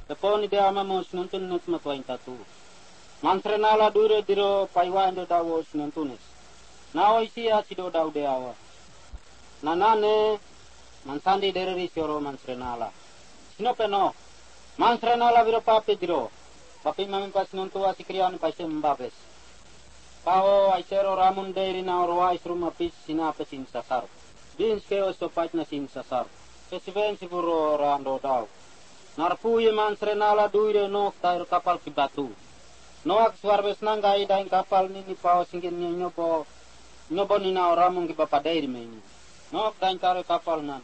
Teponi de ama mo sinuntun nes matwain tatu. Mansrenala dure diro paiwan do dawo sinuntunes. Nawa isi asido daw de awa. Nanane mansandi dereri sioro mansrenala. Sinopeno mansrenala viro papi diro. Papi mamin pas nuntu asikrian pas mbabes. Pao aisero ramun deri na orwa isruma pis sina pesin sasar. Bins keo sopat na sin sasar. Kesiven siburo rando daw. Narpuye mansrenala duire nok tair kapal ki batu. Noak suarbes nanggai daing kapal ni pao singkin nyobo ni na oramun ki bapaderi meni. Nok daing tair kapal nan.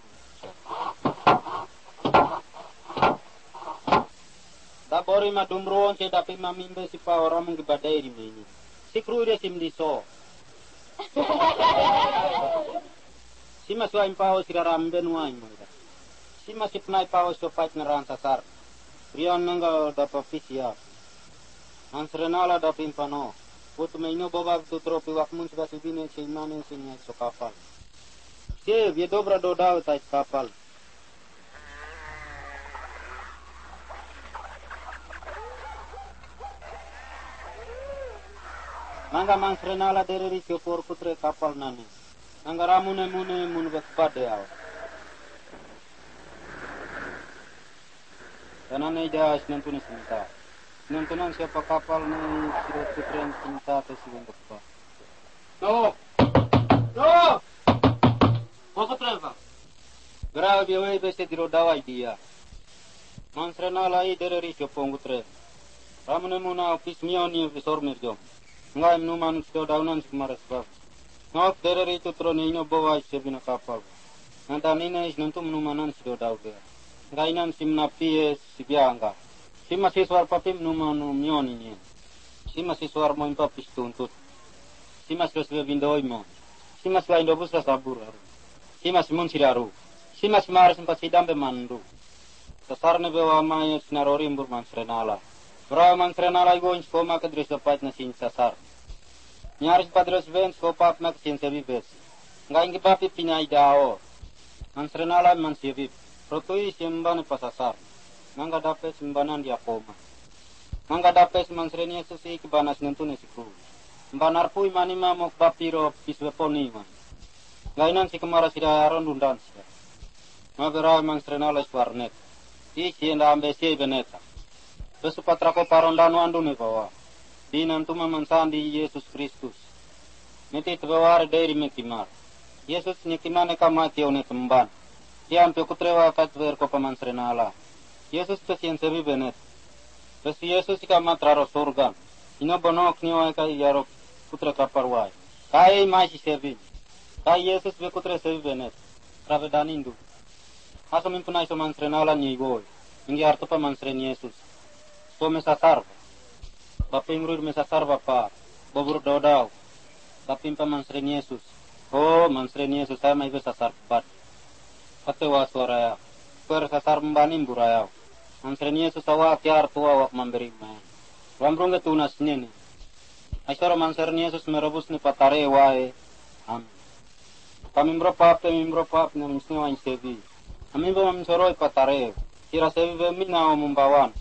Dabori madumruon se dapi mamimbe si pao oramun ki baderi meni. Sikru dia simdiso. Sima suaim pao siraramben waim. Sima sipnai pao sopat neran sasar. Rion nanggal dapat fisia. Mansrenala dapin pano. Putu meino bobab tu tropi wakmun sudah subine seimane sinya so kapal. Sie dia dobra dodau tait kapal. Nangga mansrenala dereri kepor putre kapal nani. Nangga ramune mun bekpade aw. Tanane ida sinantunis minta. Sinantunan siapa kapal ni siro putre cinta atau siweng bekpa. No. Mau putre ba? Geral biawai beste dirodawai dia. Mansrenala i dereri kepong putre. Ramune muna ofis mioni visor mirjom. Ngai minuman sudah daunan semaras bab. Ngok dereri itu troniino bawa sebina kapal. Nantanina is nantu minumanan sudah dau dia. Ngainan simna pies sibianga. Sima siswar papi minumanu mioni ni. Sima siswar mo impa pistuntut. Sima siswar bindoi mo. Sima siswar indobus rasabur. Sima simun siraru. Sima simaras impa sidam bemandu. Sasarne bewa mayo sinarori imbur mansrenala. Bra mansrenala igo inskoma ke dres dapat na sin sasar. Nyaris padres ven skopat na sin sebibes. Ngai papi pinai dao. Mansrenala mansibib. Rotui simbane pasasar. Nangga dapes simbanan dia koma. Nangga dapes mansrenia susi kibanas nentune siku. Mbanar pui manima mok bapiro pisweponi man. Gainan si kemara sida rondundan sida. Mabera mansrenala swarnet. Isi enda ambesi beneta. Besupatrako parondano andune bawa. Dinantuma mansandi Yesus Kristus. Niti tebawar dari mekimar. Yesus nikimane kamati one temban. Tiam pe kutrewa katver ko pamansrenala. Yesus pesien sebi benet. Pesi Yesus ikamat surga. Ino bonok niwa ka yaro putra kaparwai. Kai mai si sebi. Kai Yesus be kutre sebi benet. Ravedanindu. Aso mimpunai so mansrenala ni gol. Ingi arto pamansren Yesus. So mesasar. Bapi ngurur mesasar bapa. Bobur dodau. Tapi pamansren Yesus. Oh mansren Yesus saya mai besasar bat. Katewa suaraya. Per sasar membanim buraya. Mansren Yesus awa kiar tua wak memberi mai. Rambrung tunas nini. Aisara mansren Yesus merebus ni patare wae. Amin. Kami mropap na misne wain sebi. Amin ba mamsoroi patare. Kira sebi be mina o mumbawan.